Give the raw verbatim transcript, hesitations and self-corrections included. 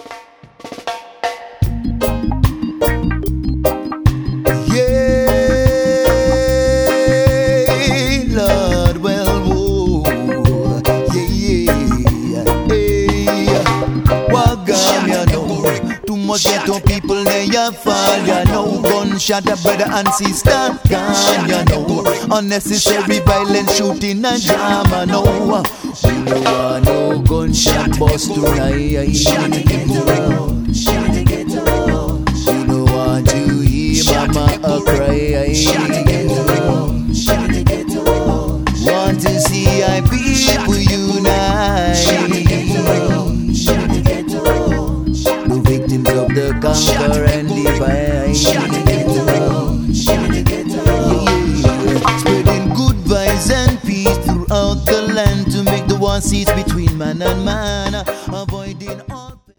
Ghetto people, they a fall, you know. Gunshot, a brother and sister gone, you know. Unnecessary violent shooting and drama, no. We no want no gunshot bust tonight. Shot to get around, shot to get around. We no want to hear mama a cry. Shot to get around, shot to get around. Want to see I people unite. Shot to get around, shot to get around. The victims of the conquer and divide. Shot to get around, shot to get around. Yeah. Spreading good vibes and peace throughout the land to make the war cease between man and man.